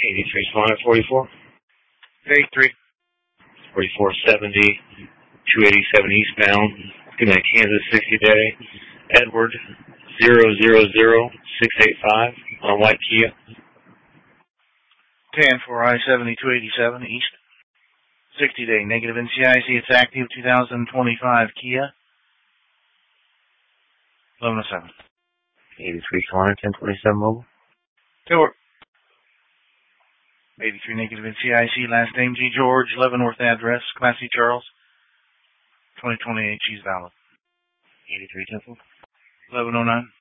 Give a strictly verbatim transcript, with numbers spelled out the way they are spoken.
eighty-three Swan forty-four. eighty-three. forty-four seventy, two eighty-seven eastbound. Good night, Kansas sixty day. Edward zero zero zero six eight five on white Kia. ten for I seventy two eighty-seven east. sixty day negative N C I C. It's active two thousand twenty-five Kia. eleven oh seven. eighty-three Swan ten twenty-seven mobile. Door. eighty-three negative N C I C. Last name G. George. Leavenworth address. Class C Charles. twenty twenty-eight. She's valid. eighty-three Temple. eleven oh nine.